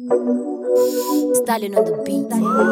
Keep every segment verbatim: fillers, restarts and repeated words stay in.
Styling on the beat.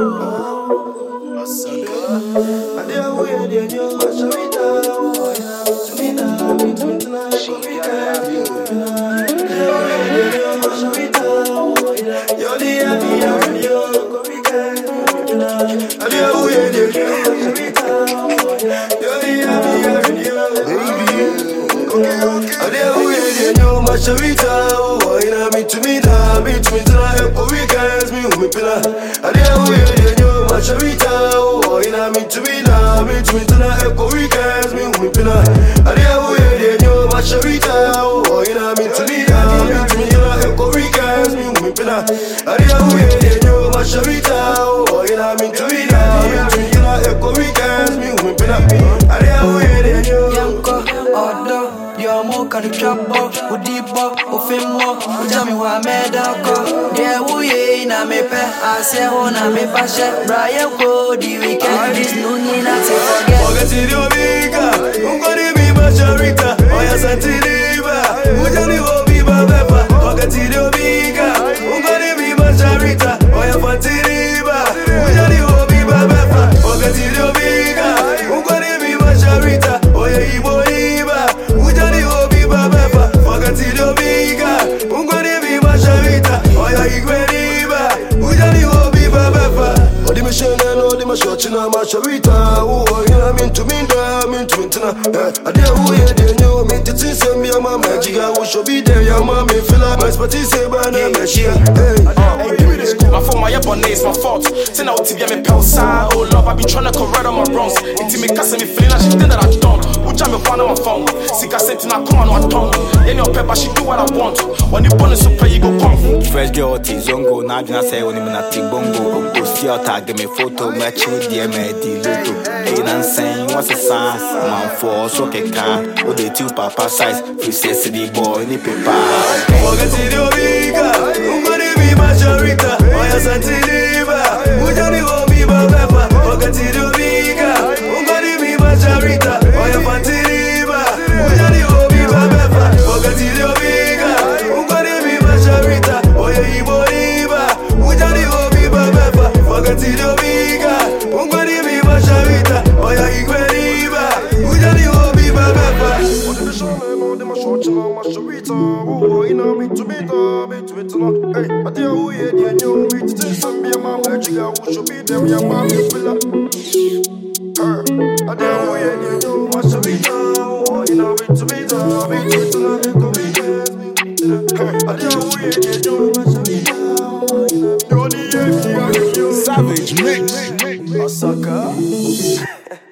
Sharita, oh, ina mi tumida, mi tumida, epo weekends, mi umipila. Adia uye nyo, ma Sharita, oh, ina mi tumida, mi tumida, epo weekends, mi umipila. Adia uye nyo, ma Sharita, oh, ina mi tumida, mi tumida, epo weekends, mi umipila. Adia uye nyo, ma Sharita, oh, ina mi tumida, mi tumida, epo weekends, mi umipila. Adia uye nyo. Yanko, odo. Yo mo kari chabo, udibo, ufimo, ujami wa medako. Yeah, uye na me pe, ase ho na me pashe. Brian ko the weekend, this no need not to forget. Forget it, yo, Mika. Ungoni mi ma Sharita, oya santiliba. Ujani ho mi ma bepa. Forget it, yo, Mika. Ungoni mi ma Sharita, oya fantiliba. Ujani ho mi ma bepa. Forget it, yo, Mika. Ungoni mi ma Sharita, oya ibo iba. Ujani ho mi ma bepa. Forget it, yo, Mika. Ungoni mi ma Sharita, oya igweniba. Ujani ho mi ma bepa. Odi me shene no, odi me shochina ma Sharita. Oh, yeah, mean to me, da, mean to me, tina. I dare who you didn't know me to see some your mama. Jiga, who should be there, your mommy. Feel like my spotty say, but I'm a share. Hey, give me this. My phone, my app on it's my fault. Send out T V, I'm a pal side. Oh, love, I be trying to correct on my wrongs. It's me, cussing me, feeling like she did that I don't. Who jam me on my phone? Sick, I sent in a come on my tongue. Any of pepper, she do what I want. When you bonus, so pay, you go come. Fresh girl, Tizongo, now I say, only when I take bongo. Go see your tag, give me photo, match you, dear me, Diluto. Hey, I'm saying, what's the sign? Man, for so can oh, they two papa size, free city boy, any paper. Forget it, yo, Mika. Ungoni mi ma Sharita, oya santiliba. Ujani ho mi ma bepa. Forget it, yo, Mika. Ungoni mi ma Sharita, oya fantiliba. Ujani ho mi ma bepa. Forget it, yo, Mika. Ungoni mi ma Sharita, oya ibo iba. Ujani ho mi ma bepa. Forget it, yo, Mika. Ungoni mi ma Sharita, oya igweniba. Ujani ho mi ma bepa. Odi me shone no, odi me shochina ma Sharita. Oh, ina mi tumida, mi tumida. Hey, adia uye ni enyo, mi titi sambi ya mama. Jiga who should be there, ya mama fila. Adia uye ni enyo, ma Sharita. Oh, ina mi tumida, mi tumida. Eko mi get. Adia uye ni enyo, ma Sharita. Yo, the F D R. Savage mix. Osaka.